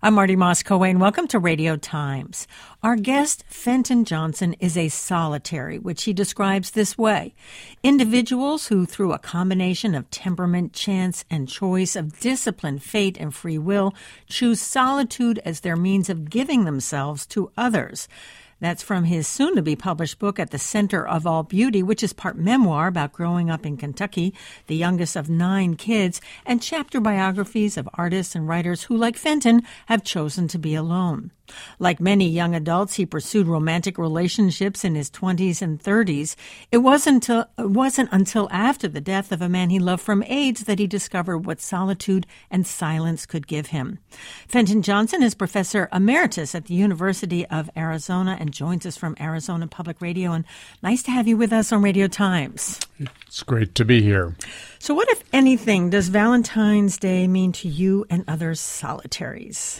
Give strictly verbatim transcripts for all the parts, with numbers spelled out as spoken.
I'm Marty Moss-Coane. Welcome to Radio Times. Our guest, Fenton Johnson, is a solitary, which he describes this way. Individuals who, through a combination of temperament, chance, and choice, of discipline, fate, and free will, choose solitude as their means of giving themselves to others. That's from his soon-to-be-published book, At the Center of All Beauty, which is part memoir about growing up in Kentucky, the youngest of nine kids, and chapter biographies of artists and writers who, like Fenton, have chosen to be alone. Like many young adults, he pursued romantic relationships in his twenties and thirties. It wasn't until, it wasn't until after the death of a man he loved from AIDS that he discovered what solitude and silence could give him. Fenton Johnson is professor emeritus at the University of Arizona and joins us from Arizona Public Radio. And nice to have you with us on Radio Times. It's great to be here. So what, if anything, does Valentine's Day mean to you and other solitaries?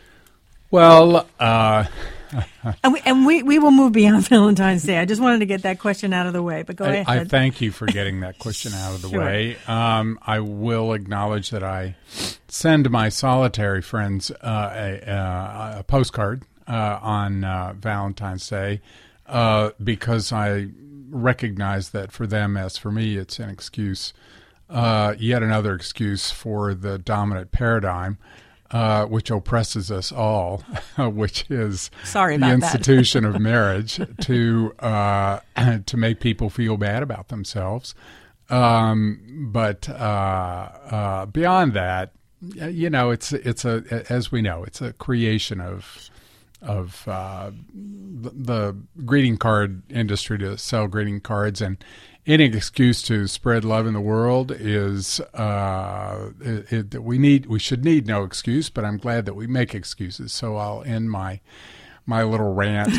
Well, uh, and, we, and we, we will move beyond Valentine's Day. I just wanted to get that question out of the way, but go I, ahead. I thank you for getting that question out of the Sure. way. Um, I will acknowledge that I send my solitary friends uh, a, uh, a postcard uh, on uh, Valentine's Day uh, because I recognize that for them, as for me, it's an excuse, uh, yet another excuse for the dominant paradigm. Uh, which oppresses us all, which is Sorry the about institution of marriage, to uh, to make people feel bad about themselves. Um, but uh, uh, beyond that, you know, it's it's a as we know, it's a creation of of uh, the, the greeting card industry to sell greeting cards, and any excuse to spread love in the world is uh, it, it, we need we should need no excuse, but I'm glad that we make excuses. So I'll end my my little rant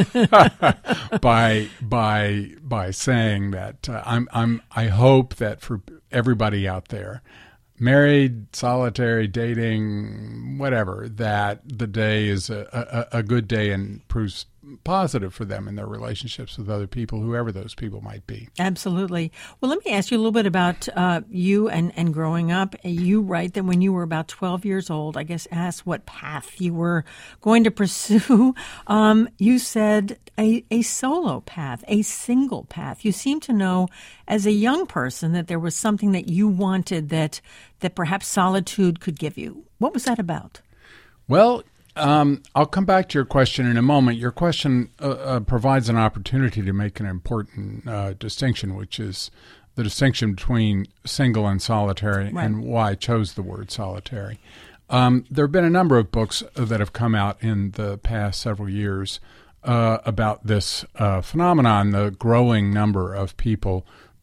by by by saying that uh, I'm I'm I hope that for everybody out there, married, solitary, dating, whatever, that the day is a, a, a good day and proves positive for them in their relationships with other people, whoever those people might be. Absolutely. Well, let me ask you a little bit about uh, you and, and growing up. You write that when you were about twelve years old, I guess asked what path you were going to pursue. Um, you said a, a solo path, a single path. You seem to know as a young person that there was something that you wanted that that perhaps solitude could give you. What was that about? Well, Um, I'll come back to your question in a moment. Your question uh, uh, provides an opportunity to make an important uh, distinction, which is the distinction between single and solitary, right, and why I chose the word solitary. Um, there have been a number of books that have come out in the past several years uh, about this uh, phenomenon, the growing number of people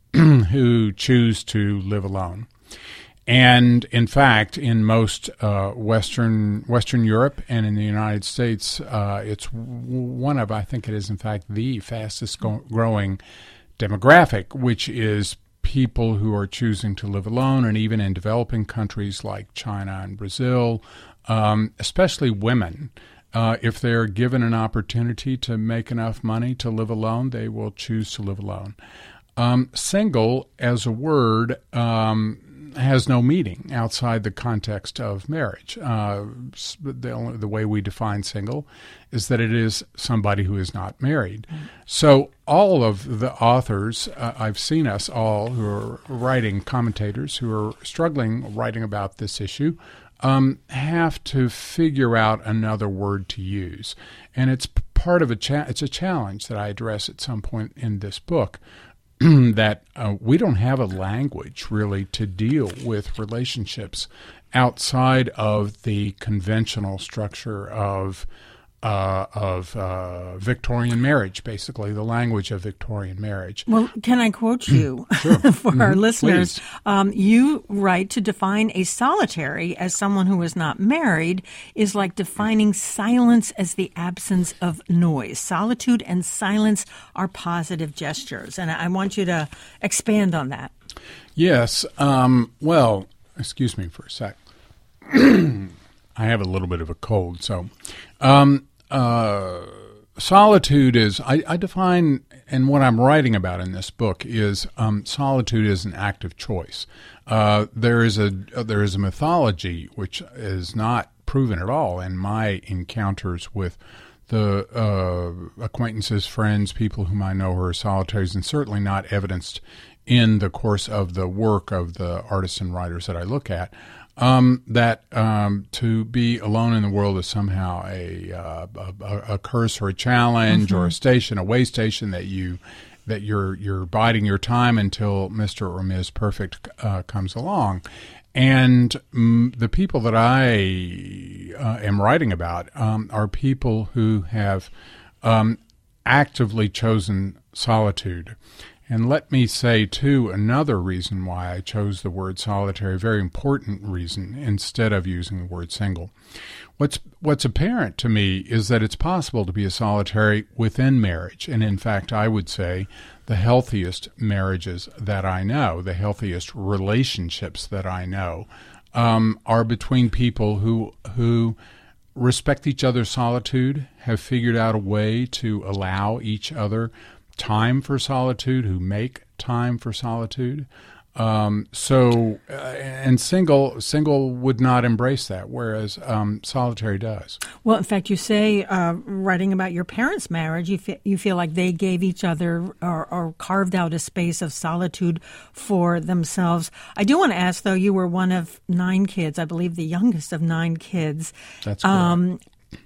who choose to live alone. And in fact, in most uh, Western Western Europe and in the United States, uh, it's one of, I think it is in fact the fastest go- growing demographic, which is people who are choosing to live alone. And even in developing countries like China and Brazil, um, especially women, uh, if they're given an opportunity to make enough money to live alone, they will choose to live alone. Um, single, as a word, um, has no meaning outside the context of marriage. Uh, the, only, the way we define single is that it is somebody who is not married. Mm. So all of the authors, uh, I've seen us all who are writing, commentators who are struggling writing about this issue, um, have to figure out another word to use. And it's part of a cha- it's a challenge that I address at some point in this book. that uh, we don't have a language really to deal with relationships outside of the conventional structure of uh, of uh, Victorian marriage, basically the language of Victorian marriage. Well, can I quote you Sure. for Mm-hmm. our listeners? Please. Um, you write to define a solitary as someone who is not married is like defining silence as the absence of noise. Solitude and silence are positive gestures, and I want you to expand on that. Yes. Um, well, excuse me for a sec. I have a little bit of a cold, so um, uh, solitude is, I, I define, and what I'm writing about in this book is um, solitude is an act of choice. Uh, there is a there is a mythology which is not proven at all in my encounters with the uh, acquaintances, friends, people whom I know who are solitaries, and certainly not evidenced in the course of the work of the artists and writers that I look at, um, that um, to be alone in the world is somehow a, uh, a, a curse or a challenge mm-hmm. or a station, a way station that you that you're you're biding your time until Mister or Miz Perfect uh, comes along. And mm, the people that I uh, am writing about um, are people who have um, actively chosen solitude. And let me say, too, another reason why I chose the word solitary, a very important reason, instead of using the word single. What's what's apparent to me is that it's possible to be a solitary within marriage. And in fact, I would say the healthiest marriages that I know, the healthiest relationships that I know, um, are between people who who respect each other's solitude, have figured out a way to allow each other time for solitude, who make time for solitude. Um, so, uh, and single single would not embrace that, whereas um, solitary does. Well, in fact, you say, uh, writing about your parents' marriage, you, fe- you feel like they gave each other or, or carved out a space of solitude for themselves. I do want to ask, though, you were one of nine kids, I believe the youngest of nine kids. That's correct. Um,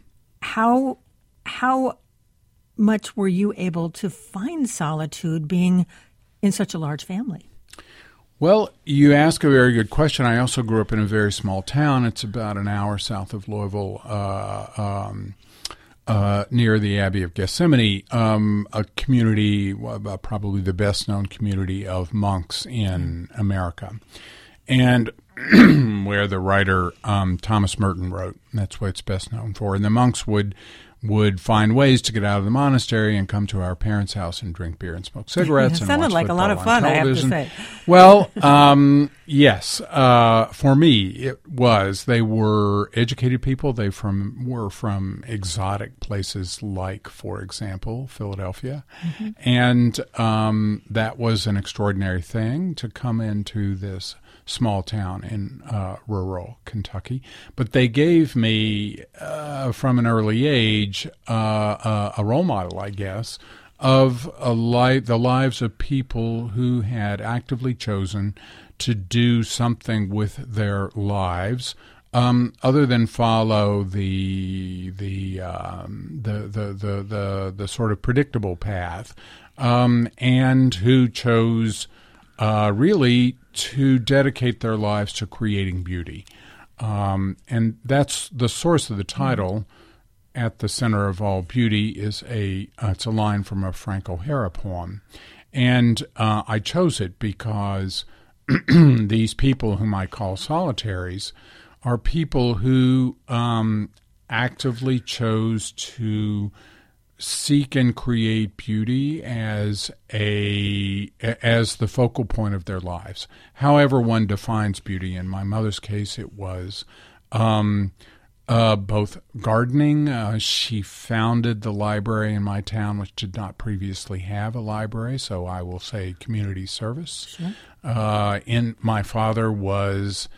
how, how much were you able to find solitude being in such a large family? Well, you ask a very good question. I also grew up in a very small town. It's about an hour south of Louisville, uh, um, uh, near the Abbey of Gethsemane, um, a community, uh, probably the best-known community of monks in America, and where the writer um, Thomas Merton wrote. That's what it's best known for. And the monks would would find ways to get out of the monastery and come to our parents' house and drink beer and smoke cigarettes. It and sounded like a lot of fun, I have to say. Well, um, yes. Uh, for me, it was. They were educated people. They from were from exotic places like, for example, Philadelphia. Mm-hmm. And um, that was an extraordinary thing to come into this small town in uh, rural Kentucky. But they gave me, uh, from an early age, uh, uh, a role model, I guess, of a li- the lives of people who had actively chosen to do something with their lives um, other than follow the the, um, the, the, the, the, the sort of predictable path, um, and who chose uh, really to dedicate their lives to creating beauty. Um, and that's the source of the title. At the Center of All Beauty is a, uh, it's a line from a Frank O'Hara poem. And uh, I chose it because these people whom I call solitaries are people who um, actively chose to seek and create beauty as a as the focal point of their lives. However one defines beauty. In my mother's case, it was um, uh, both gardening. Uh, she founded the library in my town, which did not previously have a library, so I will say community service. Sure. Uh, and my father was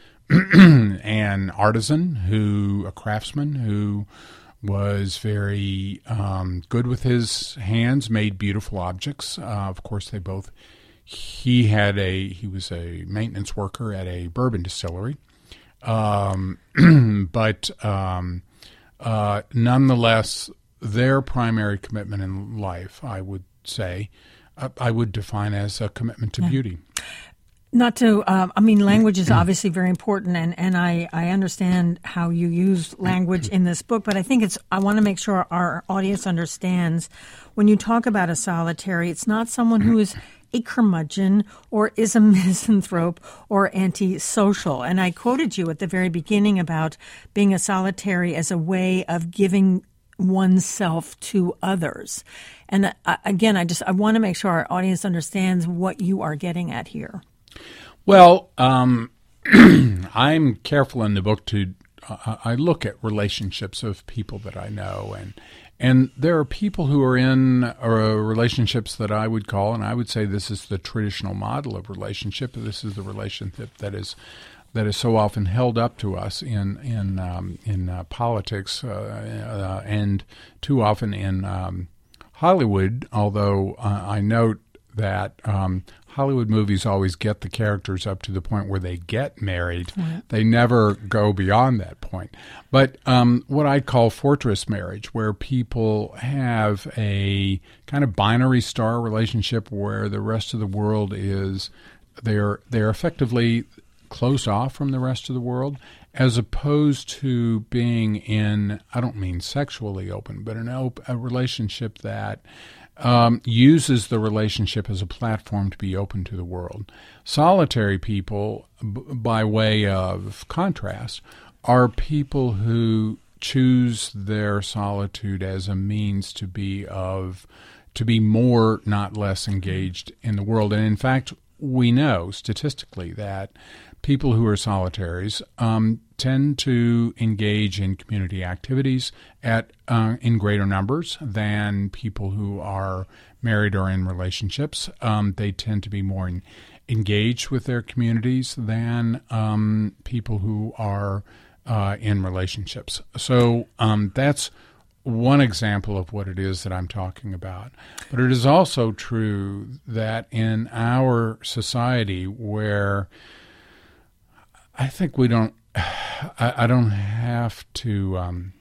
an artisan, who a craftsman who was very um, good with his hands, made beautiful objects. Uh, of course, they both, he had a, he was a maintenance worker at a bourbon distillery. Um, but um, uh, nonetheless, their primary commitment in life, I would say, uh, I would define as a commitment to yeah. beauty. Not to, um, I mean, language is obviously very important, and, and I, I understand how you use language in this book, but I think it's, I want to make sure our audience understands when you talk about a solitary, it's not someone who is a curmudgeon or is a misanthrope or antisocial. And I quoted you at the very beginning about being a solitary as a way of giving oneself to others. And uh, again, I just, I want to make sure our audience understands what you are getting at here. Well, um, I'm careful in the book to, uh, I look at relationships of people that I know, and and there are people who are in uh, relationships that I would call, and I would say this is the traditional model of relationship. This is the relationship that is that is so often held up to us in in um, in uh, politics uh, uh, and too often in um, Hollywood. Although uh, I note that um, Hollywood movies always get the characters up to the point where they get married. Mm-hmm. They never go beyond that point. But um, what I call fortress marriage, where people have a kind of binary star relationship where the rest of the world is they're they're effectively closed off from the rest of the world, as opposed to being in, I don't mean sexually open, but an op- a relationship that Um, uses the relationship as a platform to be open to the world. Solitary people, b- by way of contrast, are people who choose their solitude as a means to be of, to be more, not less, engaged in the world. And in fact, we know statistically that people who are solitaries um, tend to engage in community activities at uh, in greater numbers than people who are married or in relationships. Um, they tend to be more in, engaged with their communities than um, people who are uh, in relationships. So um, that's one example of what it is that I'm talking about. But it is also true that in our society where I think we don't, I, I don't have to um,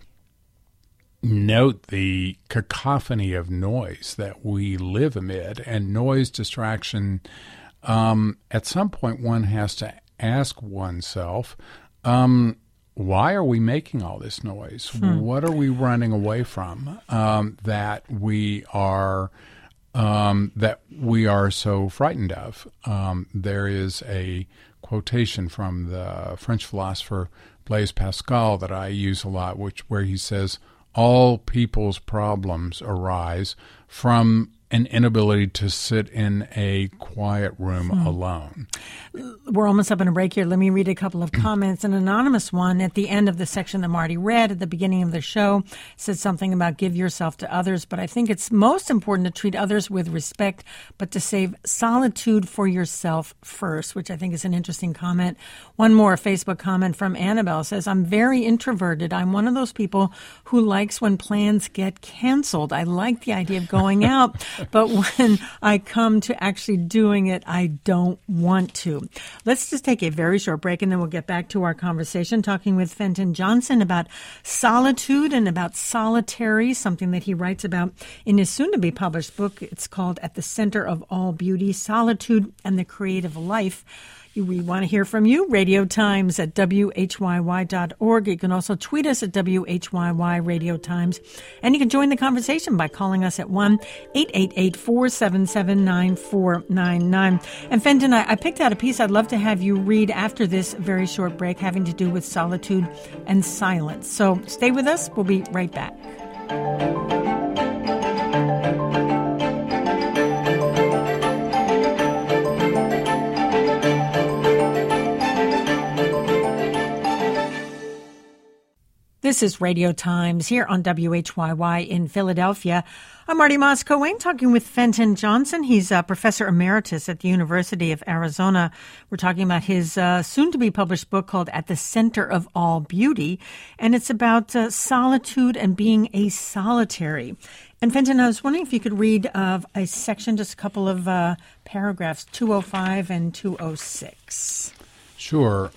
note the cacophony of noise that we live amid, and noise distraction. Um, at some point, one has to ask oneself, um, why are we making all this noise? Hmm. What are we running away from um, that we are um, that we are so frightened of? Um, there is a quotation from the French philosopher Blaise Pascal that I use a lot, which where he says, all people's problems arise from an inability to sit in a quiet room hmm. alone. We're almost up on a break here. Let me read a couple of comments. An anonymous one at the end of the section that Marty read at the beginning of the show said something about give yourself to others, but I think it's most important to treat others with respect, but to save solitude for yourself first, which I think is an interesting comment. One more Facebook comment from Annabelle says, I'm very introverted. I'm one of those people who likes when plans get canceled. I like the idea of going out, but when I come to actually doing it, I don't want to. Let's just take a very short break, and then we'll get back to our conversation, talking with Fenton Johnson about solitude and about solitary, something that he writes about in his soon-to-be published book. It's called At the Center of All Beauty, Solitude and the Creative Life. We want to hear from you. Radio Times at W H Y Y dot org. You can also tweet us at W H Y Y Radio Times. And you can join the conversation by calling us at one eight eight eight, four seven seven, nine four nine nine. And Fenton, I, I picked out a piece I'd love to have you read after this very short break having to do with solitude and silence. So stay with us. We'll be right back. This is Radio Times here on W H Y Y in Philadelphia. I'm Marty Moss-Coane talking with Fenton Johnson. He's a professor emeritus at the University of Arizona. We're talking about his uh, soon-to-be published book called At the Center of All Beauty, and it's about uh, solitude and being a solitary. And Fenton, I was wondering if you could read uh, a section, just a couple of uh, paragraphs, two oh five and two oh six. Sure.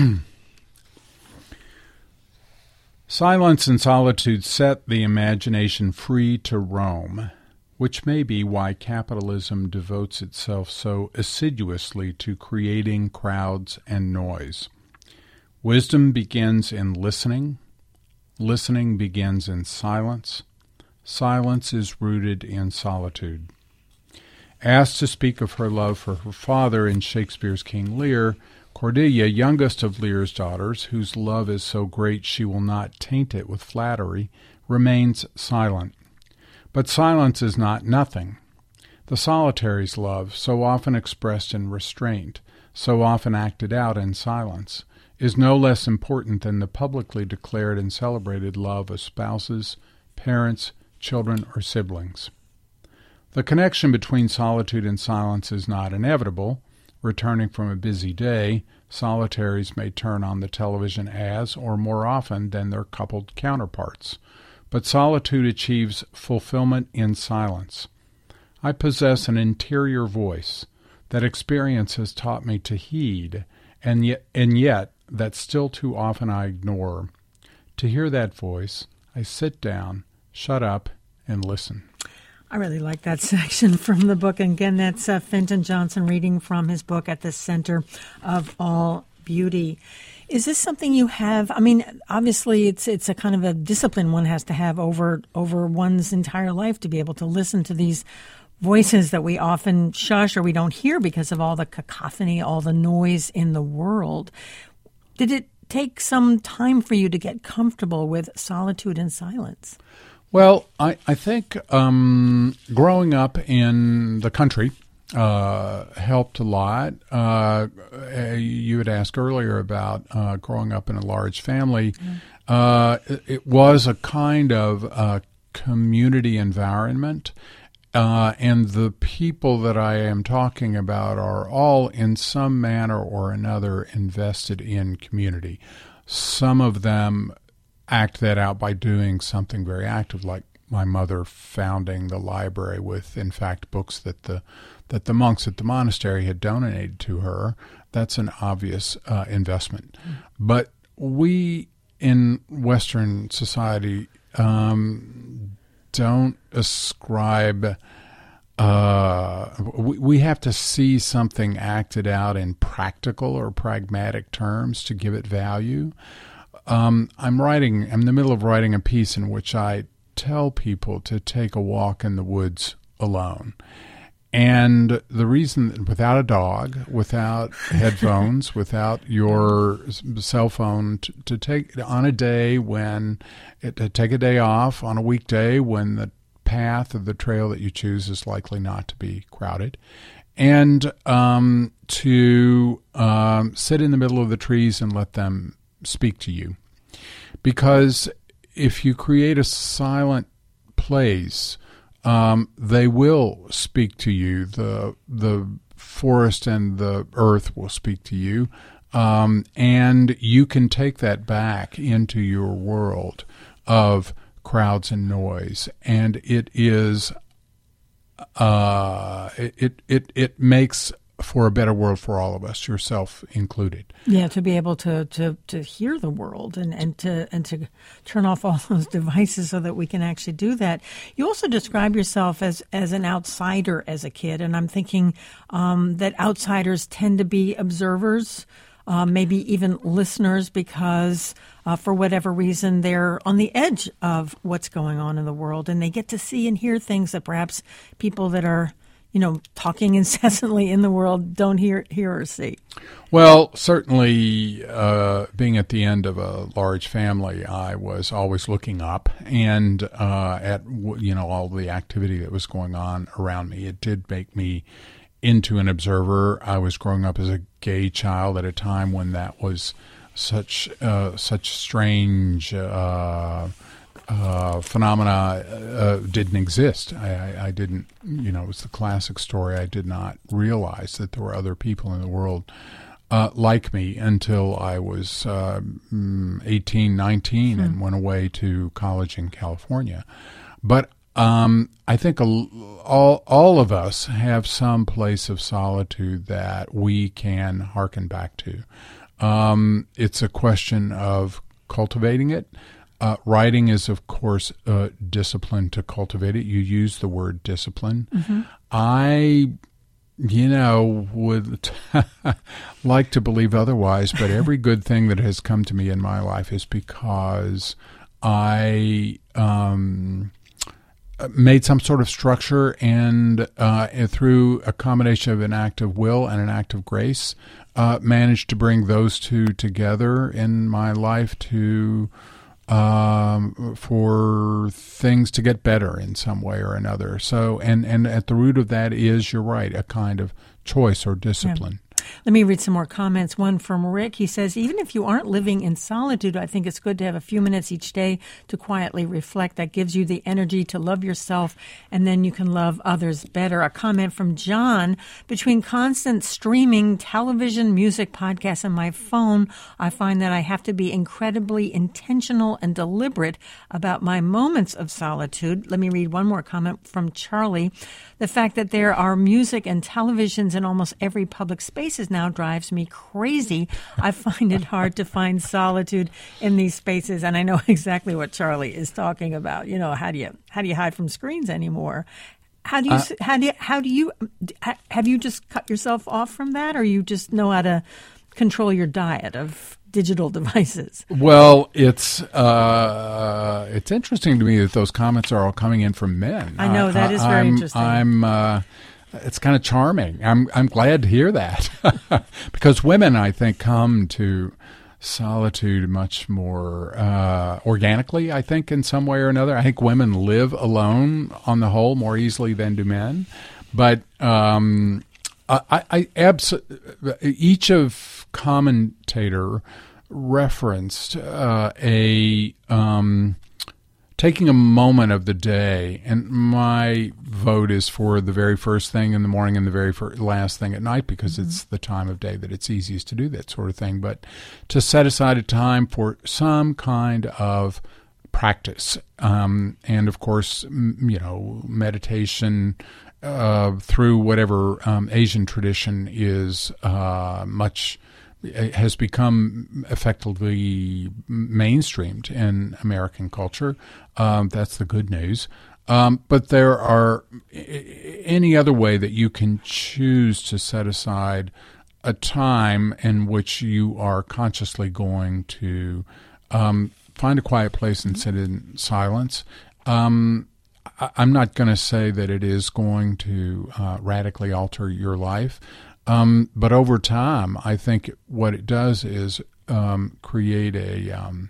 Silence and solitude set the imagination free to roam, which may be why capitalism devotes itself so assiduously to creating crowds and noise. Wisdom begins in listening. Listening begins in silence. Silence is rooted in solitude. Asked to speak of her love for her father in Shakespeare's King Lear, Cordelia, youngest of Lear's daughters, whose love is so great she will not taint it with flattery, remains silent. But silence is not nothing. The solitary's love, so often expressed in restraint, so often acted out in silence, is no less important than the publicly declared and celebrated love of spouses, parents, children, or siblings. The connection between solitude and silence is not inevitable. Returning from a busy day, solitaries may turn on the television as, or more often than their coupled counterparts. But solitude achieves fulfillment in silence. I possess an interior voice that experience has taught me to heed, and yet, and yet that still too often I ignore. To hear that voice, I sit down, shut up, and listen. I really like that section from the book. And again, that's uh, Fenton Johnson reading from his book, At the Center of All Beauty. Is this something you have? I mean, obviously, it's it's a kind of a discipline one has to have over over one's entire life to be able to listen to these voices that we often shush or we don't hear because of all the cacophony, all the noise in the world. Did it take some time for you to get comfortable with solitude and silence? Well, I, I think um, growing up in the country uh, helped a lot. Uh, you had asked earlier about uh, growing up in a large family. Mm. Uh, it, it was a kind of uh, community environment. Uh, and the people that I am talking about are all in some manner or another invested in community. Some of them act that out by doing something very active, like my mother founding the library with, in fact, books that the that the monks at the monastery had donated to her. That's an obvious uh, investment. Mm. But we in Western society um, don't ascribe. Uh, we, we have to see something acted out in practical or pragmatic terms to give it value. Um, I'm writing, I'm in the middle of writing a piece in which I tell people to take a walk in the woods alone. And the reason, without a dog, without headphones, without your cell phone, to, to take on a day when, it, to take a day off on a weekday when the path or the trail that you choose is likely not to be crowded, and um, to um, sit in the middle of the trees and let them speak to you. Because if you create a silent place, um, they will speak to you. The the forest and the earth will speak to you, um, and you can take that back into your world of crowds and noise. And it is uh, it it it makes for a better world for all of us, yourself included. Yeah, to be able to, to, to hear the world and, and to and to turn off all those devices so that we can actually do that. You also describe yourself as, as an outsider as a kid, and I'm thinking um, that outsiders tend to be observers, uh, maybe even listeners, because uh, for whatever reason they're on the edge of what's going on in the world, and they get to see and hear things that perhaps people that are you know, talking incessantly in the world don't hear hear or see. Well, certainly uh, being at the end of a large family, I was always looking up and uh, at, you know, all the activity that was going on around me. It did make me into an observer. I was growing up as a gay child at a time when that was such uh, such strange uh Uh, phenomena uh, didn't exist. I, I, I didn't, you know, it was the classic story. I did not realize that there were other people in the world uh, like me until I was uh, eighteen, nineteen hmm. and went away to college in California. But um, I think a, all all of us have some place of solitude that we can hearken back to. Um, it's a question of cultivating it. Uh, writing is, of course, uh, discipline to cultivate it. You use the word discipline. Mm-hmm. I, you know, would like to believe otherwise, but every good thing that has come to me in my life is because I um, made some sort of structure and, uh, and through a combination of an act of will and an act of grace, uh, managed to bring those two together in my life to Um, for things to get better in some way or another. So, and, and at the root of that is, you're right, a kind of choice or discipline. Yeah. Let me read some more comments. One from Rick. He says, even if you aren't living in solitude, I think it's good to have a few minutes each day to quietly reflect. That gives you the energy to love yourself, and then you can love others better. A comment from John. Between constant streaming, television, music, podcasts, and my phone, I find that I have to be incredibly intentional and deliberate about my moments of solitude. Let me read one more comment from Charlie. The fact that there are music and televisions in almost every public spaces now drives me crazy. I find it hard to find solitude in these spaces, and I know exactly what Charlie is talking about. You know, how do you how do you hide from screens anymore? How do you uh, how do you, how do you have you just cut yourself off from that, or you just know how to control your diet of digital devices? Well, it's uh, it's interesting to me that those comments are all coming in from men. I know that uh, is very I'm, interesting. I'm. Uh, it's kind of charming. I'm. I'm glad to hear that because women, I think, come to solitude much more uh, organically. I think in some way or another. I think women live alone on the whole more easily than do men, but. Um, I, I abs- each of commentator referenced uh, a um, taking a moment of the day, and my vote is for the very first thing in the morning and the very first, last thing at night because mm-hmm. it's the time of day that it's easiest to do that sort of thing. But to set aside a time for some kind of practice, um, and of course, m- you know, meditation. Uh, through whatever um, Asian tradition is uh, much has become effectively mainstreamed in American culture. Um, that's the good news. Um, but there are any other way that you can choose to set aside a time in which you are consciously going to um, find a quiet place and sit in silence. Um, I'm not going to say that it is going to uh, radically alter your life, um, but over time, I think what it does is um, create a um,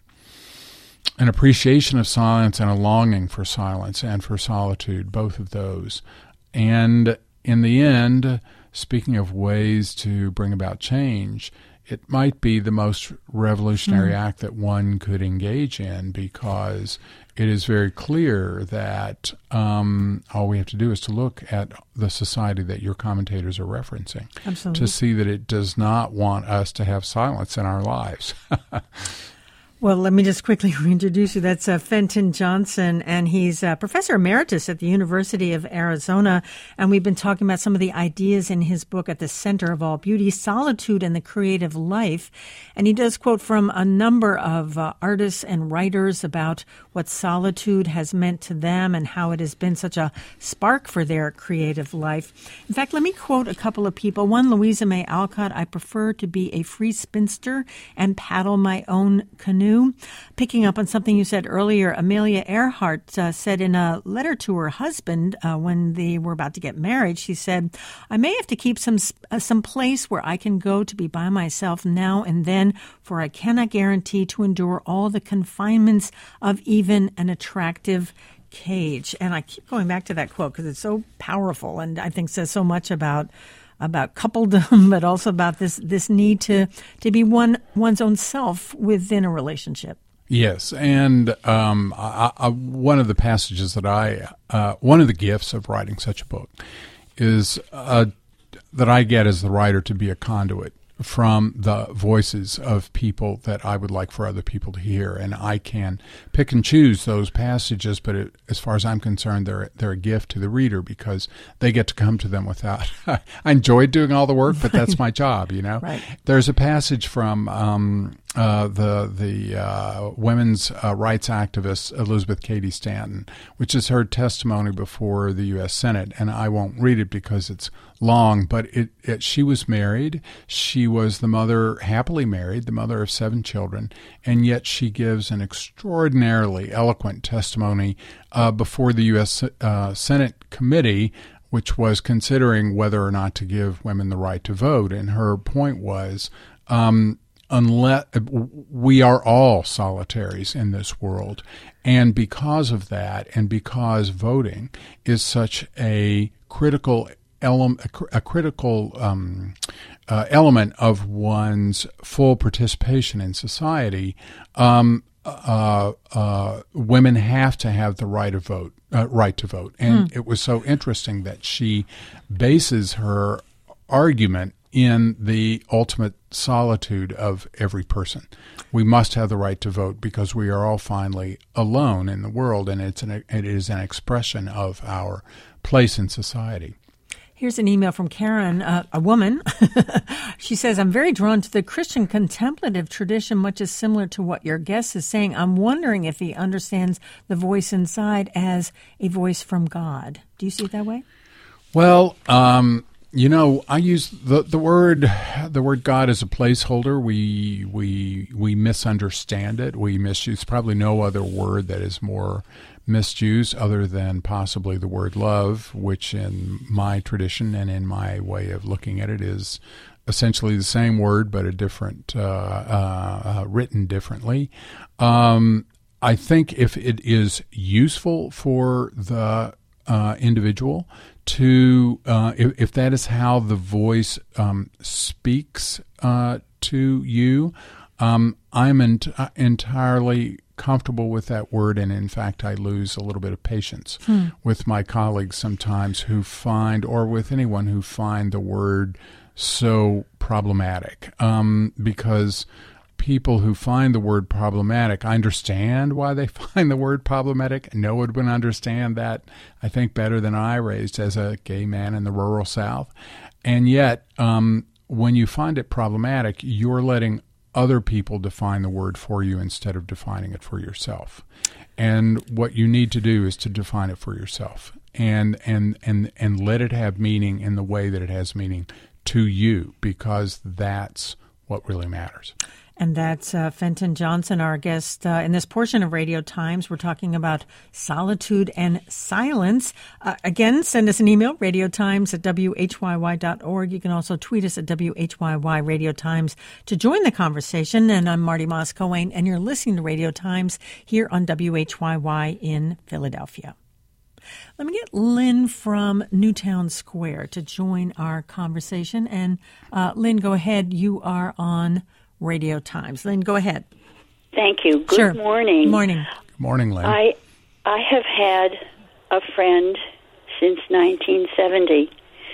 an appreciation of silence and a longing for silence and for solitude, both of those. And in the end, speaking of ways to bring about change, it might be the most revolutionary mm. act that one could engage in because it is very clear that um, all we have to do is to look at the society that your commentators are referencing Absolutely. To see that it does not want us to have silence in our lives. Well, let me just quickly reintroduce you. That's uh, Fenton Johnson, and he's a professor emeritus at the University of Arizona. And we've been talking about some of the ideas in his book, At the Center of All Beauty, Solitude and the Creative Life. And he does quote from a number of uh, artists and writers about what solitude has meant to them and how it has been such a spark for their creative life. In fact, let me quote a couple of people. One, Louisa May Alcott, I prefer to be a free spinster and paddle my own canoe. Picking up on something you said earlier, Amelia Earhart uh, said in a letter to her husband uh, when they were about to get married, she said, I may have to keep some uh, some place where I can go to be by myself now and then, for I cannot guarantee to endure all the confinements of even an attractive cage. And I keep going back to that quote because it's so powerful and I think says so much about about coupledom, but also about this this need to to be one one's own self within a relationship. Yes, and um, I, I, one of the passages that I, uh, one of the gifts of writing such a book is uh, that I get as the writer to be a conduit from the voices of people that I would like for other people to hear, and I can pick and choose those passages. But it, as far as I'm concerned, they're they're a gift to the reader because they get to come to them without. I enjoyed doing all the work, but that's my job, you know. Right. There's a passage from um, uh, the the uh, women's uh, rights activist Elizabeth Cady Stanton, which is her testimony before the U S Senate, and I won't read it because it's long, but it, it she was married. She was the mother, happily married, the mother of seven children, and yet she gives an extraordinarily eloquent testimony uh, before the U S Uh, Senate committee, which was considering whether or not to give women the right to vote. And her point was, um, unless we are all solitaries in this world, and because of that, and because voting is such a critical ele- a, cr- a critical um, uh, element of one's full participation in society, um, uh, uh, women have to have the right of vote, uh, right to vote. And mm. it was so interesting that she bases her argument in the ultimate solitude of every person. We must have the right to vote because we are all finally alone in the world, and it's an, it is an expression of our place in society. Here's an email from Karen, uh, a woman. She says, I'm very drawn to the Christian contemplative tradition, much as similar to what your guest is saying. I'm wondering if he understands the voice inside as a voice from God. Do you see it that way? Well, um, you know, I use the the word the word God as a placeholder. We we we misunderstand it. We misuse probably no other word that is more misused other than possibly the word love, which in my tradition and in my way of looking at it is essentially the same word but a different uh, uh, uh, written differently. Um, I think if it is useful for the uh, individual to, uh, if, if that is how the voice um, speaks uh, to you, um, I'm ent- entirely comfortable with that word, and in fact I lose a little bit of patience hmm. with my colleagues sometimes who find, or with anyone who find the word so problematic, um, because people who find the word problematic, I understand why they find the word problematic. No one would understand that, I think, better than I, raised as a gay man in the rural South. And yet, um, when you find it problematic, you're letting other people define the word for you instead of defining it for yourself. And what you need to do is to define it for yourself and and and and let it have meaning in the way that it has meaning to you, because that's what really matters. And that's uh, Fenton Johnson, our guest uh, in this portion of Radio Times. We're talking about solitude and silence. Uh, again, send us an email, radiotimes at w h y y dot org. You can also tweet us at W H Y Y Radio Times to join the conversation. And I'm Marty Moss-Coane, and you're listening to Radio Times here on W H Y Y in Philadelphia. Let me get Lynn from Newtown Square to join our conversation. And uh, Lynn, go ahead. You are on Radio Times. Lynn, go ahead. Thank you. Good sure. morning. Morning. Good morning, Lynn. I I have had a friend since nineteen seventy.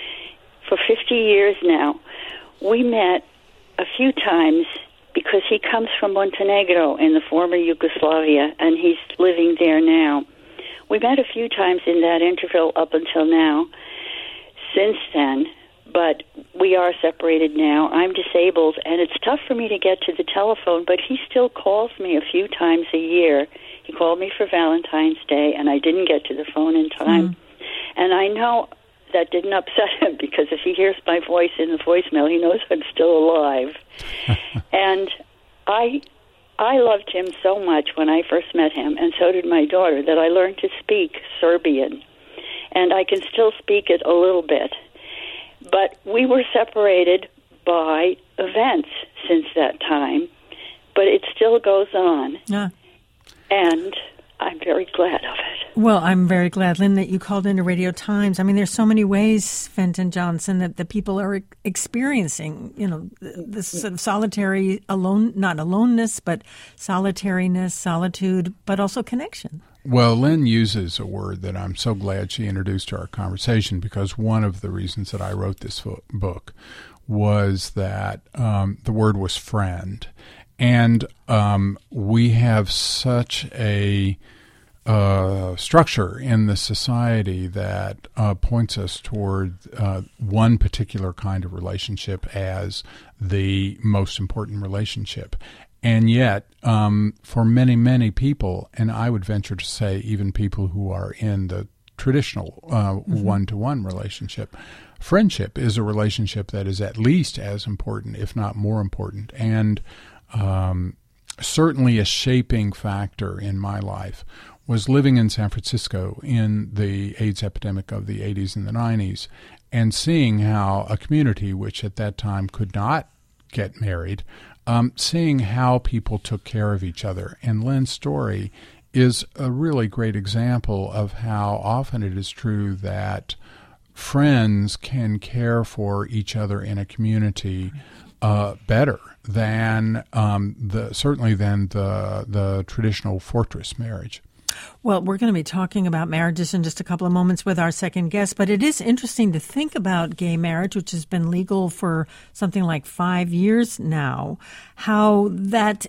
For fifty years now. We met a few times because he comes from Montenegro in the former Yugoslavia, and he's living there now. We met a few times in that interval up until now. Since then, but we are separated now. I'm disabled, and it's tough for me to get to the telephone, but he still calls me a few times a year. He called me for Valentine's Day, and I didn't get to the phone in time. Mm. And I know that didn't upset him, because if he hears my voice in the voicemail, he knows I'm still alive. And I I loved him so much when I first met him, and so did my daughter, that I learned to speak Serbian. And I can still speak it a little bit. But we were separated by events since that time, but it still goes on. Yeah. And I'm very glad of it. Well, I'm very glad, Lynn, that you called into Radio Times. I mean, there's so many ways, Fenton Johnson, that the people are experiencing, you know, this sort of solitary, alone, not aloneness, but solitariness, solitude, but also connection. Well, Lynn uses a word that I'm so glad she introduced to our conversation, because one of the reasons that I wrote this book was that um, the word was friend. And um, we have such a uh, structure in the society that uh, points us toward uh, one particular kind of relationship as the most important relationship. And yet, um, for many, many people, and I would venture to say even people who are in the traditional uh, mm-hmm. one-to-one relationship, friendship is a relationship that is at least as important, if not more important. And um, certainly a shaping factor in my life was living in San Francisco in the AIDS epidemic of the eighties and the nineties, and seeing how a community which at that time could not get married, Um, seeing how people took care of each other. And Lynn's story is a really great example of how often it is true that friends can care for each other in a community uh, better than um, the certainly than the the traditional fortress marriage. Well, we're going to be talking about marriages in just a couple of moments with our second guest, but it is interesting to think about gay marriage, which has been legal for something like five years now, how that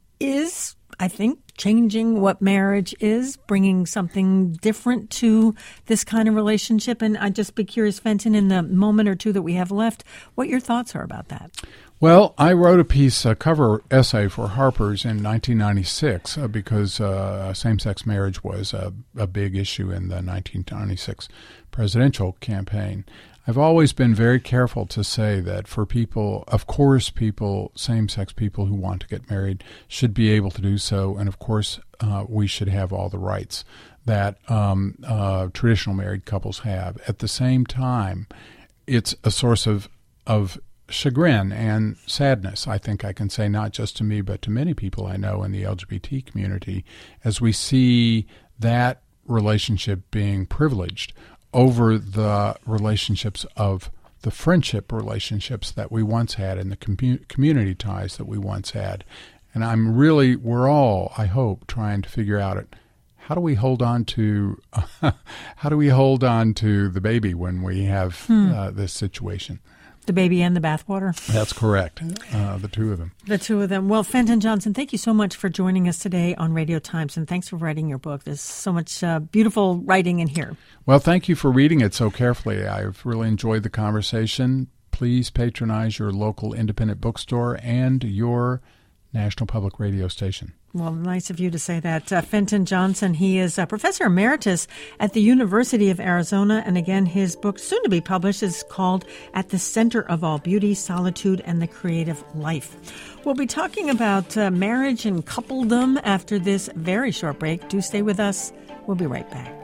is, I think, changing what marriage is, bringing something different to this kind of relationship. And I'd just be curious, Fenton, in the moment or two that we have left, what your thoughts are about that. Well, I wrote a piece, a cover essay for Harper's in nineteen ninety-six uh, because uh, same-sex marriage was a, a big issue in the nineteen ninety-six presidential campaign. I've always been very careful to say that for people, of course, people, same-sex people who want to get married should be able to do so, and of course, uh, we should have all the rights that um, uh, traditional married couples have. At the same time, it's a source of of chagrin and sadness, I think I can say, not just to me, but to many people I know in the L G B T community, as we see that relationship being privileged over the relationships of the friendship relationships that we once had and the com- community ties that we once had. And I'm really, we're all, I hope, trying to figure out it. How do we hold on to, uh, how do we hold on to the baby when we have hmm. uh, this situation? The baby and the bathwater. That's correct. Uh, the two of them. The two of them. Well, Fenton Johnson, thank you so much for joining us today on Radio Times, and thanks for writing your book. There's so much uh, beautiful writing in here. Well, thank you for reading it so carefully. I've really enjoyed the conversation. Please patronize your local independent bookstore and your National Public Radio station. Well, nice of you to say that. Uh, Fenton Johnson, he is a professor emeritus at the University of Arizona. And again, his book, soon to be published, is called At the Center of All Beauty, Solitude, and the Creative Life. We'll be talking about uh, marriage and coupledom after this very short break. Do stay with us. We'll be right back.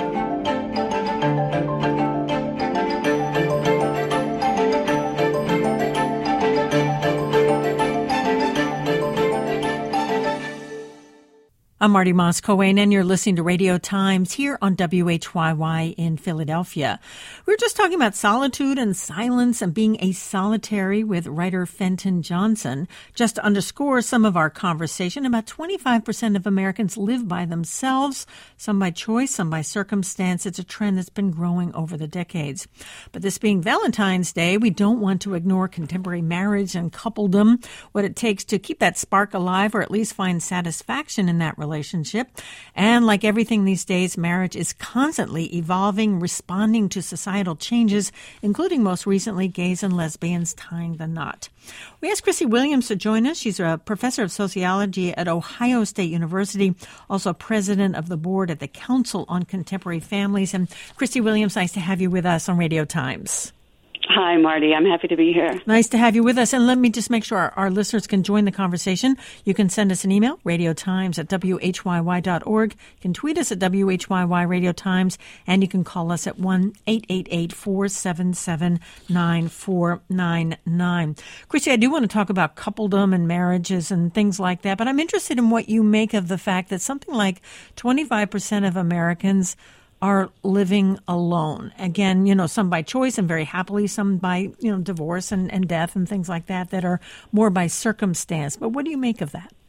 I'm Marty Moss-Coane, and you're listening to Radio Times here on W H Y Y in Philadelphia. We were just talking about solitude and silence and being a solitary with writer Fenton Johnson. Just to underscore some of our conversation, about twenty-five percent of Americans live by themselves, some by choice, some by circumstance. It's a trend that's been growing over the decades. But this being Valentine's Day, we don't want to ignore contemporary marriage and coupledom, what it takes to keep that spark alive or at least find satisfaction in that relationship. relationship. And like everything these days, marriage is constantly evolving, responding to societal changes, including most recently gays and lesbians tying the knot. We asked Chrissy Williams to join us. She's a professor of sociology at Ohio State University, also president of the board at the Council on Contemporary Families. And Chrissy Williams, nice to have you with us on Radio Times. Hi, Marty. I'm happy to be here. Nice to have you with us. And let me just make sure our, our listeners can join the conversation. You can send us an email, radiotimes at w h y y dot org. You can tweet us at W H Y Y Radio Times, and you can call us at one eight eight eight, four seven seven, nine four nine nine. Chrissy, I do want to talk about coupledom and marriages and things like that, but I'm interested in what you make of the fact that something like twenty-five percent of Americans are living alone. Again, you know, some by choice and very happily, some by, you know, divorce and, and death and things like that that are more by circumstance. But what do you make of that?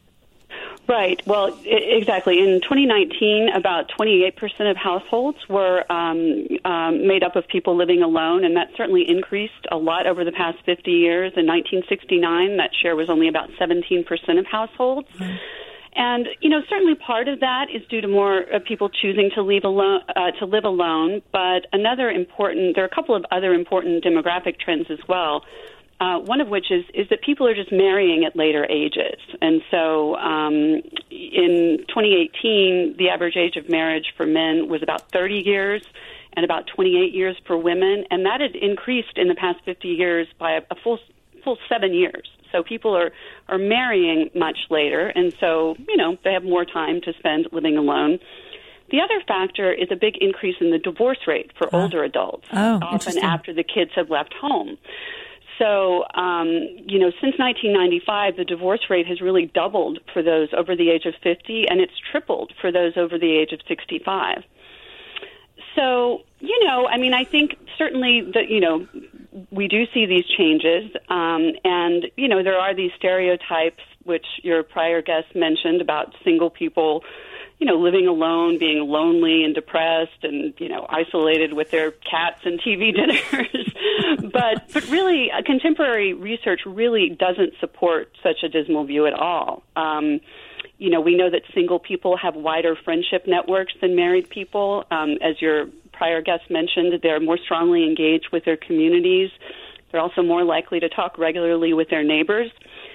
Right. Well, I- exactly. In twenty nineteen, about twenty-eight percent of households were um, um, made up of people living alone, and that certainly increased a lot over the past fifty years. In nineteen sixty-nine, that share was only about seventeen percent of households. Mm-hmm. And, you know, certainly part of that is due to more uh, people choosing to leave alone, uh, to live alone. But another important, there are a couple of other important demographic trends as well. Uh, one of which is, is that people are just marrying at later ages. And so um, in twenty eighteen, the average age of marriage for men was about thirty years and about twenty-eight years for women. And that had increased in the past fifty years by a, a full full seven years. So people are, are marrying much later, and so, you know, they have more time to spend living alone. The other factor is a big increase in the divorce rate for uh, older adults, oh, often after the kids have left home. So, um, you know, since nineteen ninety-five, the divorce rate has really doubled for those over the age of fifty, and it's tripled for those over the age of sixty-five. So, you know, I mean, I think certainly that, you know, we do see these changes. Um, and, you know, there are these stereotypes, which your prior guest mentioned about single people, you know, living alone, being lonely and depressed and, you know, isolated with their cats and T V dinners. but but really, uh, contemporary research really doesn't support such a dismal view at all. Um, you know, we know that single people have wider friendship networks than married people. Um, as your prior guest mentioned, they're more strongly engaged with their communities. They're also more likely to talk regularly with their neighbors.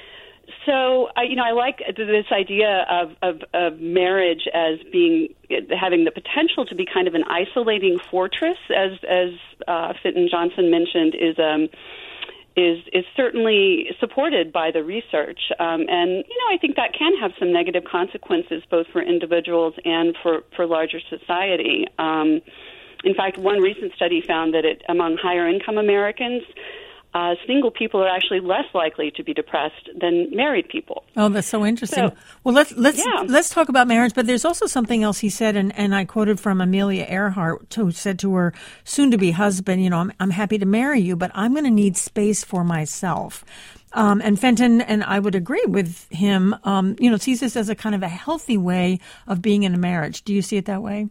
So, I, you know, I like this idea of, of, of marriage as being having the potential to be kind of an isolating fortress, as as uh, Fenton Johnson mentioned, is um, is is certainly supported by the research, um, and you know, I think that can have some negative consequences both for individuals and for for larger society. Um, in fact, one recent study found that it, among higher income Americans, Uh, single people are actually less likely to be depressed than married people. Oh, that's so interesting. So, well, let's let's yeah. let's talk about marriage. But there's also something else he said, and, and I quoted from Amelia Earhart, who said to her soon-to-be husband, "You know, I'm I'm happy to marry you, but I'm going to need space for myself." Um, and Fenton and I would agree with him. Um, you know, sees this as a kind of a healthy way of being in a marriage. Do you see it that way?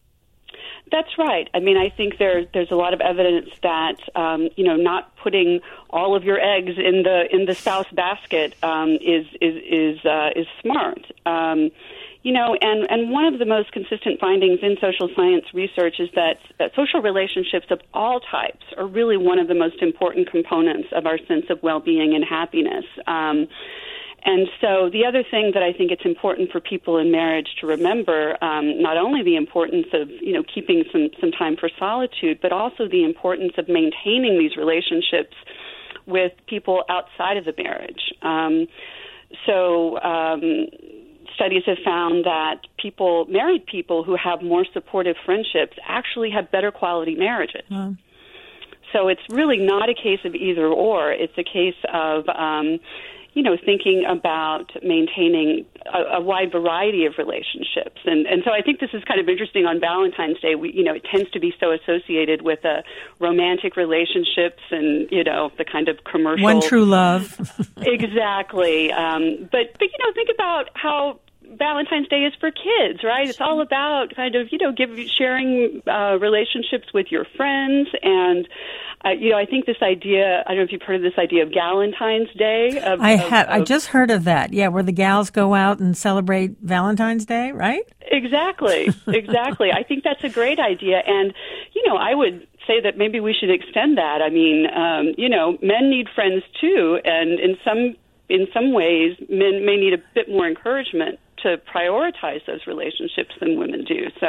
That's right. I mean, I think there, there's a lot of evidence that um, you know, not putting all of your eggs in the in the spouse basket um, is is is uh, is smart. Um, you know, and, and one of the most consistent findings in social science research is that, that social relationships of all types are really one of the most important components of our sense of well-being and happiness. Um, And so the other thing that I think it's important for people in marriage to remember, um, not only the importance of, you know, keeping some, some time for solitude, but also the importance of maintaining these relationships with people outside of the marriage. Um, so um, studies have found that people, married people who have more supportive friendships actually have better quality marriages. Mm. So it's really not a case of either or. It's a case of um, you know, thinking about maintaining a, a wide variety of relationships. And, and so I think this is kind of interesting on Valentine's Day. We, you know, it tends to be so associated with uh, romantic relationships and, you know, the kind of commercial. One true love. Exactly. Um, but, but, you know, think about how Valentine's Day is for kids, right? It's all about kind of, you know, give, sharing uh, relationships with your friends. And, uh, you know, I think this idea, I don't know if you've heard of this idea of Galentine's Day. Of, I of, have. of, I just heard of that. Yeah, where the gals go out and celebrate Valentine's Day, right? Exactly. Exactly. I think that's a great idea. And, you know, I would say that maybe we should extend that. I mean, um, you know, men need friends too. And in some in some ways, men may need a bit more encouragement to prioritize those relationships than women do. So,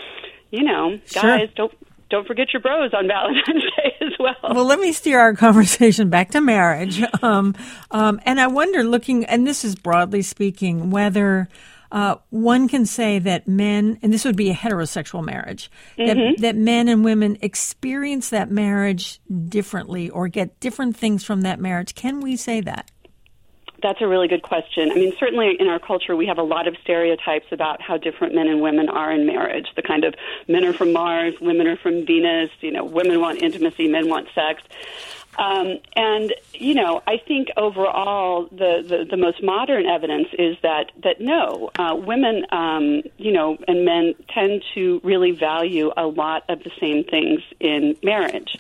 you know, guys, sure. don't don't forget your bros on Valentine's Day as well. Well, let me steer our conversation back to marriage. Um, um, and I wonder, looking, and this is broadly speaking, whether uh, one can say that men, and this would be a heterosexual marriage, mm-hmm. that, that men and women experience that marriage differently or get different things from that marriage. Can we say that? That's a really good question. I mean, certainly in our culture, we have a lot of stereotypes about how different men and women are in marriage. The kind of men are from Mars, women are from Venus, you know, women want intimacy, men want sex. Um, and, you know, I think overall the, the, the most modern evidence is that, that no, uh, women, um, you know, and men tend to really value a lot of the same things in marriage.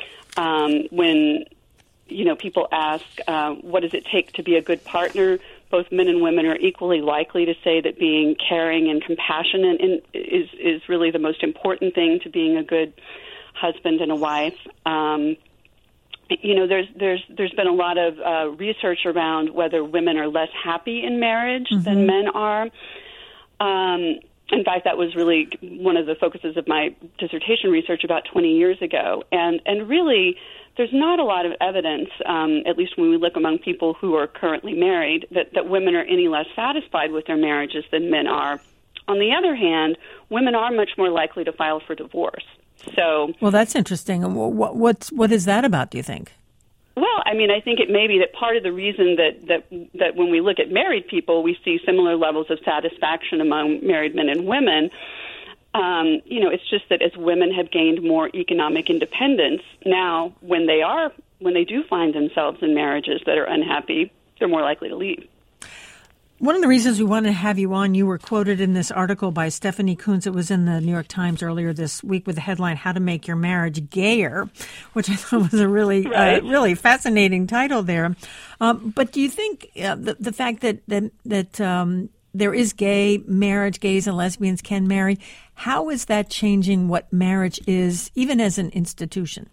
Um, when You know, people ask, uh, what does it take to be a good partner? Both men and women are equally likely to say that being caring and compassionate in, is is really the most important thing to being a good husband and a wife. Um, you know, there's there's there's been a lot of uh, research around whether women are less happy in marriage mm-hmm. than men are. Um, in fact, that was really one of the focuses of my dissertation research about twenty years ago, and and really. There's not a lot of evidence, um, at least when we look among people who are currently married, that, that women are any less satisfied with their marriages than men are. On the other hand, women are much more likely to file for divorce. So, well, that's interesting. What what's, what is that about, do you think? Well, I mean, I think it may be that part of the reason that, that, that when we look at married people, we see similar levels of satisfaction among married men and women Um, you know, it's just that as women have gained more economic independence, now when they are, when they do find themselves in marriages that are unhappy, they're more likely to leave. One of the reasons we wanted to have you on, you were quoted in this article by Stephanie Coontz. It was in the New York Times earlier this week with the headline, How to Make Your Marriage Gayer, which I thought was a really, right. uh, really fascinating title there. Um, but do you think uh, the, the fact that, that, that um, there is gay marriage, gays and lesbians can marry, how is that changing what marriage is, even as an institution?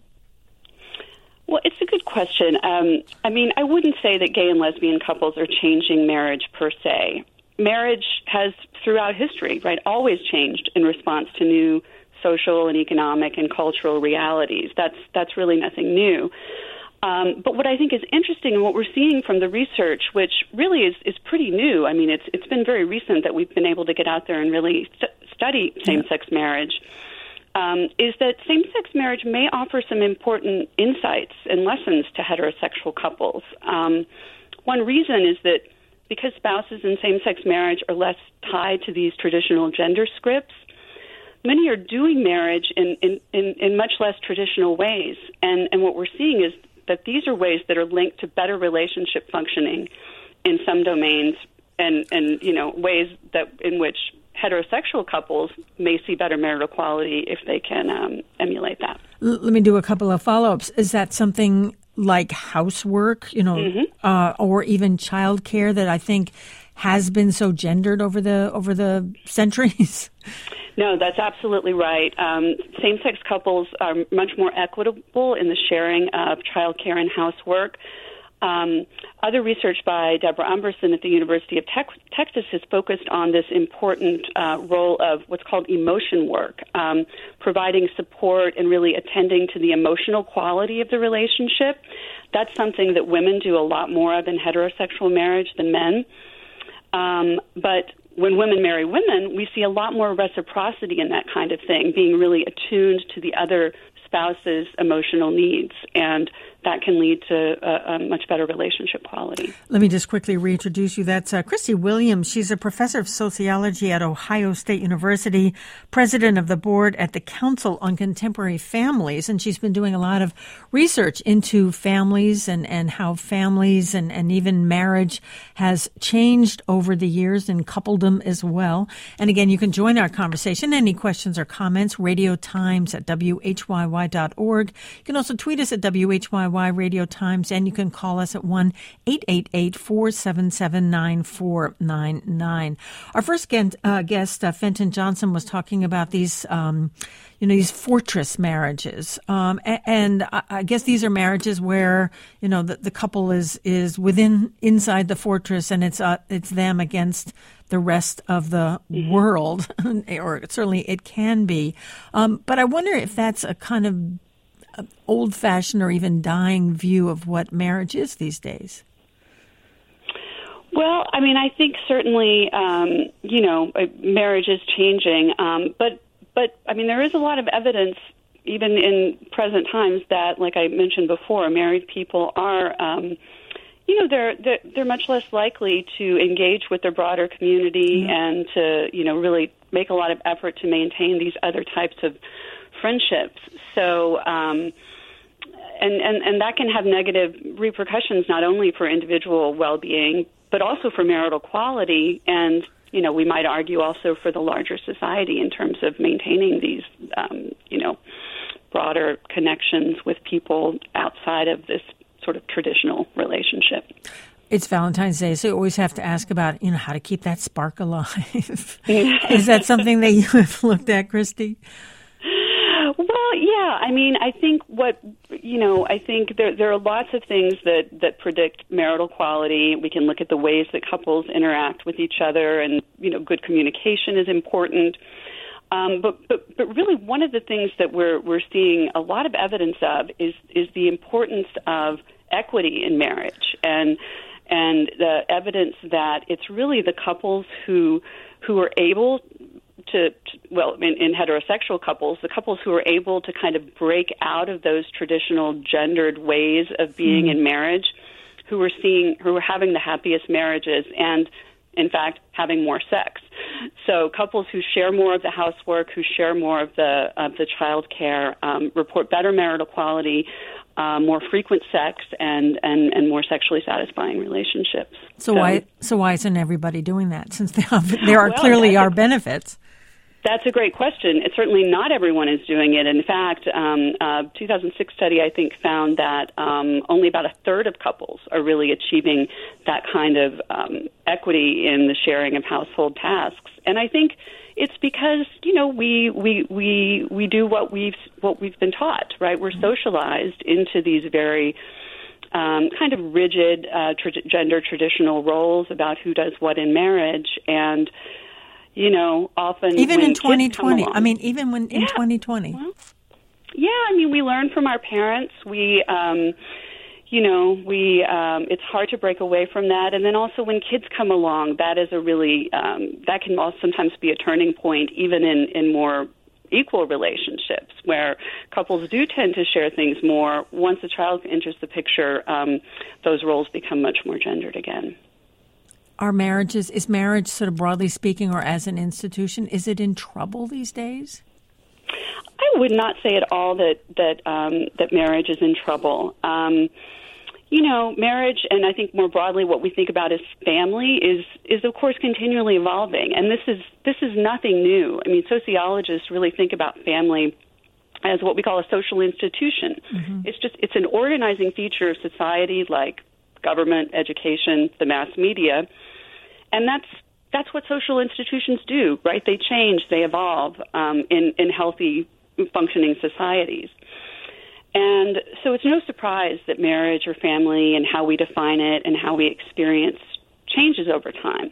Well, it's a good question. Um, I mean, I wouldn't say that gay and lesbian couples are changing marriage per se. Marriage has, throughout history, right, always changed in response to new social and economic and cultural realities. That's that's really nothing new. Um, but what I think is interesting and what we're seeing from the research, which really is, is pretty new, I mean, it's it's been very recent that we've been able to get out there and really st- study same-sex marriage, Um, is that same-sex marriage may offer some important insights and lessons to heterosexual couples. Um, one reason is that because spouses in same-sex marriage are less tied to these traditional gender scripts, many are doing marriage in, in, in, in much less traditional ways. And, and what we're seeing is that these are ways that are linked to better relationship functioning in some domains and, and you know, ways that in which heterosexual couples may see better marital quality if they can um, emulate that. L- let me do a couple of follow-ups. Is that something like housework, you know, mm-hmm. uh, or even childcare that I think has been so gendered over the over the centuries? No, that's absolutely right. Um, same-sex couples are much more equitable in the sharing of childcare and housework. Um, other research by Deborah Umberson at the University of Tex- Texas has focused on this important uh, role of what's called emotion work, um, providing support and really attending to the emotional quality of the relationship. That's something that women do a lot more of in heterosexual marriage than men. Um, but when women marry women, we see a lot more reciprocity in that kind of thing, being really attuned to the other spouse's emotional needs, and that can lead to a, a much better relationship quality. Let me just quickly reintroduce you. That's uh, Christy Williams. She's a professor of sociology at Ohio State University, president of the board at the Council on Contemporary Families, and she's been doing a lot of research into families and, and how families and, and even marriage has changed over the years, and coupledom as well. And again, you can join our conversation. Any questions or comments, Radio Times at W H Y Y dot org. You can also tweet us at W H Y Y Radio Times, and you can call us at one eight eight eight, four seven seven, nine four nine nine. Our first guest, uh, guest uh, Fenton Johnson, was talking about these, um, you know, these fortress marriages, um, and, and I, I guess these are marriages where you know the, the couple is is within inside the fortress, and it's uh, it's them against the rest of the mm-hmm. world, or certainly it can be. Um, but I wonder if that's a kind of old-fashioned or even dying view of what marriage is these days. Well, I mean, I think certainly, um, you know, marriage is changing. Um, but, but I mean, there is a lot of evidence, even in present times, that, like I mentioned before, married people are um you know, they're, they're they're much less likely to engage with their broader community mm-hmm. and to, you know, really make a lot of effort to maintain these other types of friendships. So, um, and, and, and that can have negative repercussions not only for individual well-being, but also for marital quality, and, you know, we might argue also for the larger society in terms of maintaining these, um, you know, broader connections with people outside of this sort of traditional relationship. It's Valentine's Day, so you always have to ask about, you know, how to keep that spark alive. Is that something that you have looked at, Christy? Well, yeah. I mean, I think what, you know, I think there there are lots of things that, that predict marital quality. We can look at the ways that couples interact with each other, and, you know, good communication is important. Um, but, but but really, one of the things that we're we're seeing a lot of evidence of is is the importance of equity in marriage, and and the evidence that it's really the couples who who are able to, to well, in, in heterosexual couples, the couples who are able to kind of break out of those traditional gendered ways of being mm-hmm. in marriage, who are seeing who are having the happiest marriages, and in fact, having more sex. So couples who share more of the housework, who share more of the of the child care, um, report better marital quality, uh, more frequent sex, and, and, and more sexually satisfying relationships. So, so why so why isn't everybody doing that? Since there are, there are well, clearly are benefits. That's a great question. It's certainly not everyone is doing it. In fact, um, a two thousand six study, I think, found that um, only about a third of couples are really achieving that kind of um, equity in the sharing of household tasks. And I think it's because, you know, we we we we do what we've what we've been taught, right? We're socialized into these very um, kind of rigid uh, tra- gender traditional roles about who does what in marriage, and you know, often even when in twenty twenty. along, I mean, even when in yeah, twenty twenty. Well, yeah, I mean, we learn from our parents. We, um, you know, we. Um, it's hard to break away from that. And then also when kids come along, that is a really um, that can also sometimes be a turning point, even in in more equal relationships where couples do tend to share things more. Once a child enters the picture, um, those roles become much more gendered again. Are marriages, is marriage sort of broadly speaking or as an institution, is it in trouble these days? I would not say at all that, that, um, that marriage is in trouble. Um, you know, marriage, and I think more broadly what we think about as family is, is of course continually evolving. And this is, this is nothing new. I mean, sociologists really think about family as what we call a social institution. Mm-hmm. It's just, it's an organizing feature of society like government, education, the mass media, and that's that's what social institutions do, right? They change, they evolve um, in in healthy, functioning societies, and so it's no surprise that marriage or family and how we define it and how we experience changes over time.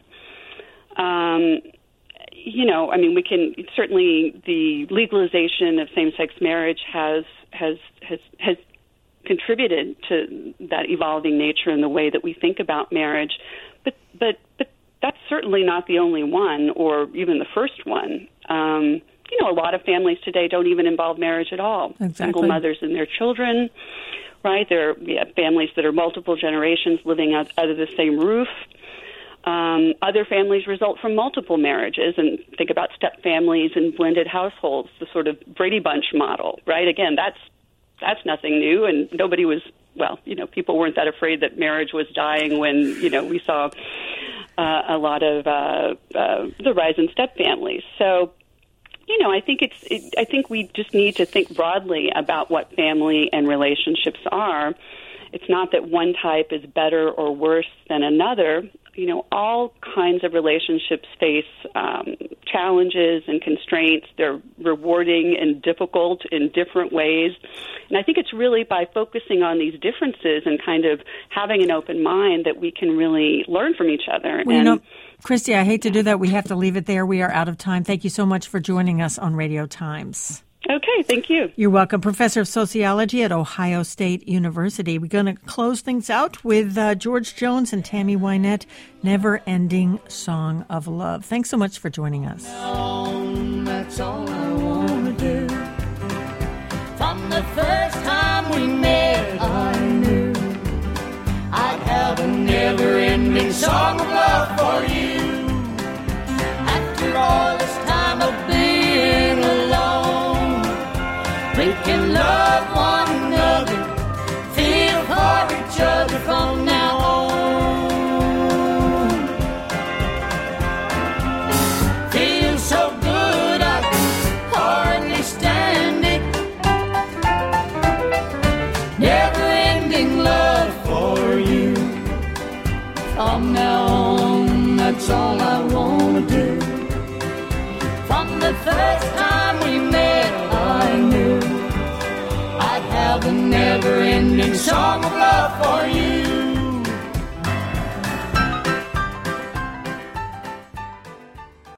Um, you know, I mean, we can certainly the legalization of same-sex marriage has has has has. contributed to that evolving nature in the way that we think about marriage, but but but that's certainly not the only one, or even the first one. Um, you know, a lot of families today don't even involve marriage at all. Exactly. Single mothers and their children, right? There we have families that are multiple generations living out, under the same roof. Um, other families result from multiple marriages, and think about step families and blended households, the sort of Brady Bunch model, right? Again, that's That's nothing new, and nobody was, well, you know, people weren't that afraid that marriage was dying when, you know, we saw uh, a lot of uh, uh, the rise in step families. So, you know, I think it's, it, I think we just need to think broadly about what family and relationships are. It's not that one type is better or worse than another. You know, all kinds of relationships face um, challenges and constraints. They're rewarding and difficult in different ways. And I think it's really by focusing on these differences and kind of having an open mind that we can really learn from each other. Well, and, you know, Christy, I hate to do that. We have to leave it there. We are out of time. Thank you so much for joining us on Radio Times. Okay, thank you. You're welcome. Professor of Sociology at Ohio State University. We're going to close things out with uh, George Jones and Tammy Wynette, Never Ending Song of Love. Thanks so much for joining us. That's all I want to do. From the first time we met, I knew I'd have a never-ending song of love for you. After all this time of being alone, we can love one another, feel for each other from now on. Feels so good I can hardly stand it. Never-ending love for you. From now on, that's all I want to do. From the first time we met, I knew I'd have a never-ending song of love for you.